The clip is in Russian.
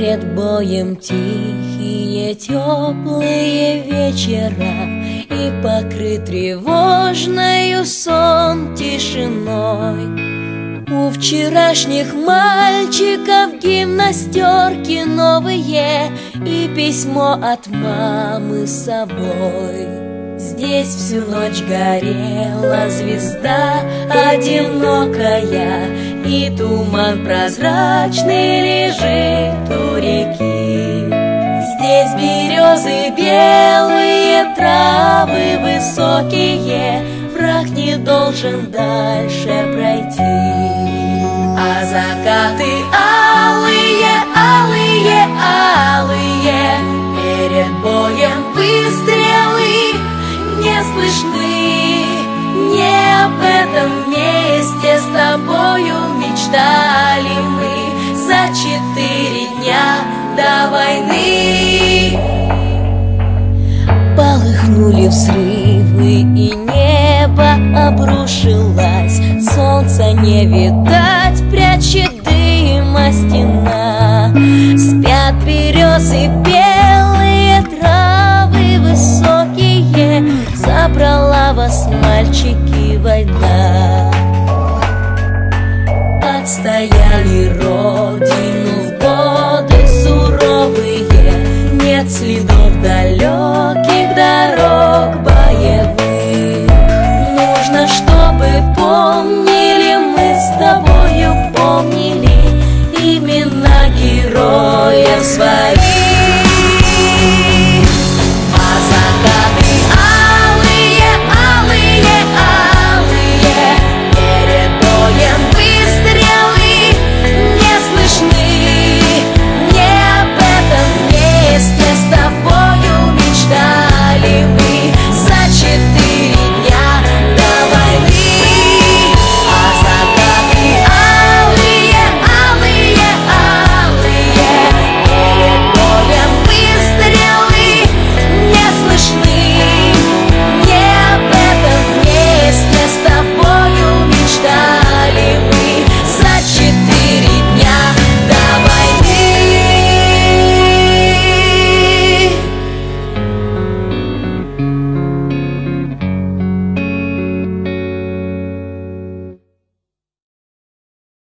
Перед боем тихие, теплые вечера, и покрыт тревожною сон тишиной. У вчерашних мальчиков гимнастерки новые и письмо от мамы с собой. Здесь всю ночь горела звезда одинокая, и туман прозрачный лежит у реки. Здесь березы белые, травы высокие, враг не должен дальше пройти. А закаты алые, алые, алые, перед боем выстрелы не слышны. Не об этом вместе с тобою мечтали мы за 4 дня до войны. Полыхнули взрывы, и небо обрушилось. Солнца не видать, прячет дыма стена. Спят березы белые, травы высокие, забрала вас, мальчики, война. Отстояли родину в годы суровые, нет следов далеких дорог боевых. Нужно, чтобы помнили, мы с тобою помнили имена героев своих.